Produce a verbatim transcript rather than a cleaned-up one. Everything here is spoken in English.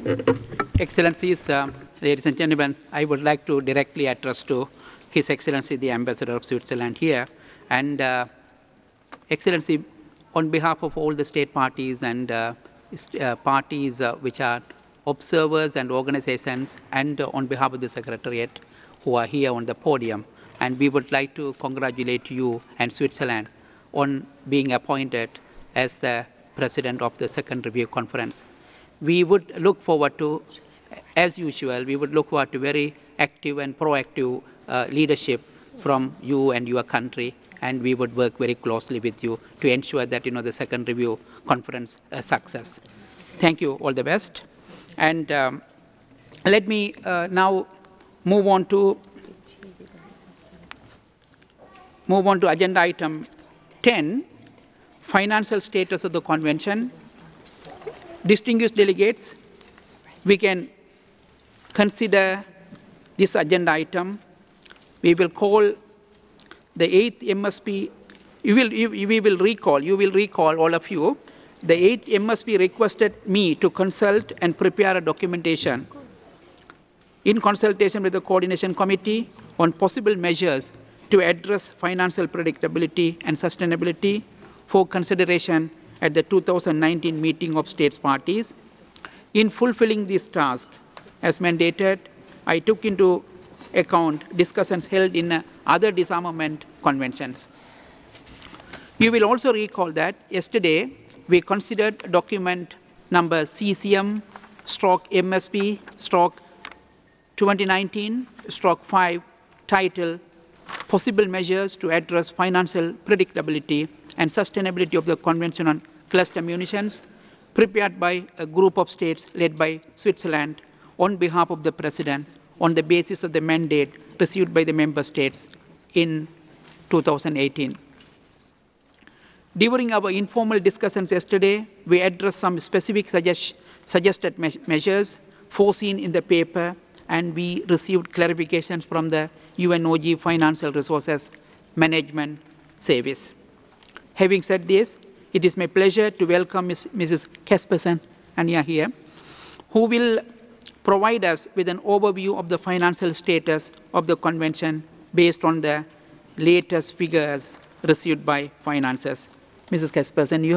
Excellencies, uh, ladies and gentlemen, I would like to directly address to His Excellency the Ambassador of Switzerland here. And uh, Excellency, on behalf of all the state parties and uh, uh, parties uh, which are observers and organizations, and uh, on behalf of the Secretariat who are here on the podium, and we would like to congratulate you and Switzerland on being appointed as the President of the Second Review Conference. We would look forward to, as usual, we would look forward to very active and proactive uh, leadership from you and your country, and we would work very closely with you to ensure that you know the second review conference uh, success. Thank you. All the best. And um, let me uh, now move on to move on to agenda item ten, financial status of the convention. Distinguished delegates, we can consider this agenda item. We will call the eighth M S P. You will, you, we will recall, you will recall, all of you, the eighth M S P requested me to consult and prepare a documentation in consultation with the Coordination Committee on possible measures to address financial predictability and sustainability for consideration at the two thousand nineteen meeting of states parties. In fulfilling this task, as mandated, I took into account discussions held in uh, other disarmament conventions. You will also recall that yesterday we considered document number C C M stroke M S P stroke twenty nineteen stroke five titled Possible Measures to Address Financial Predictability and Sustainability of the Convention on Cluster Munitions, prepared by a group of states led by Switzerland on behalf of the President on the basis of the mandate received by the member states in two thousand eighteen. During our informal discussions yesterday, we addressed some specific suggest suggested me measures foreseen in the paper, and we received clarifications from the U N O G Financial Resources Management Service. Having said this, it is my pleasure to welcome Missus Kaspersen, and you are here, who will provide us with an overview of the financial status of the convention based on the latest figures received by finances. Missus Kaspersen, you